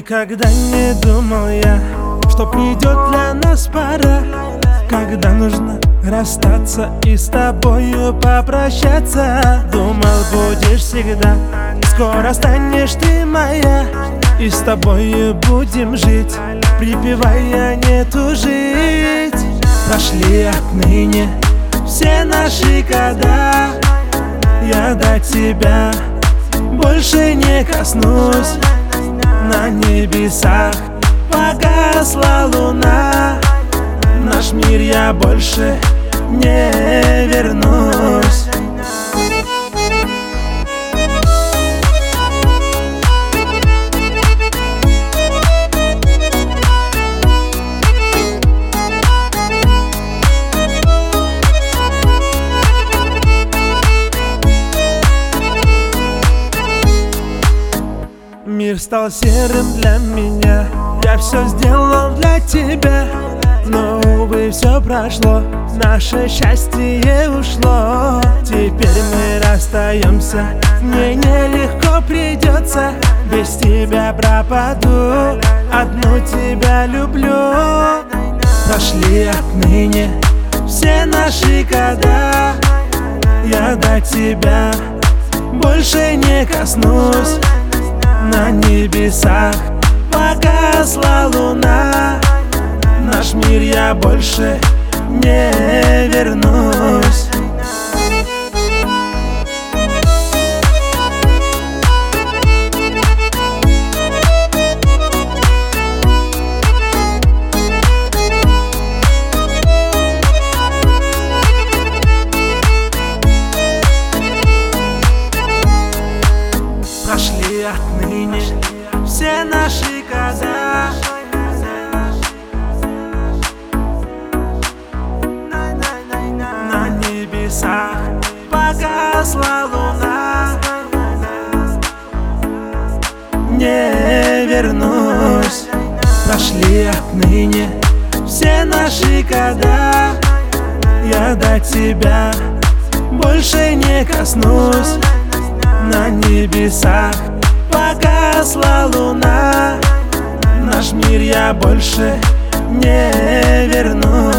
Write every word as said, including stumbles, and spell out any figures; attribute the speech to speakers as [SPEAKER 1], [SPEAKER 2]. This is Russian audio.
[SPEAKER 1] Никогда не думал я, что придет для нас пора, когда нужно расстаться и с тобою попрощаться. Думал, будешь всегда, скоро станешь ты моя, и с тобою будем жить, припевая не тужить. Прошли отныне все наши года, я до тебя больше не коснусь. На небесах погасла луна, в наш мир я больше не вернусь. Мир стал серым для меня, я все сделал для тебя, но, увы, все прошло, наше счастье ушло. Теперь мы расстаемся, мне нелегко придется, без тебя пропаду, одну тебя люблю. Прошли отныне все наши года, я до тебя больше не коснусь. На небесах погасла луна, в наш мир я больше не вернусь. Прошли отныне все наши года, на небесах погасла луна, не вернусь. Прошли отныне все наши года, я до тебя больше не коснусь. На небесах погасла луна, в наш мир я больше не вернусь.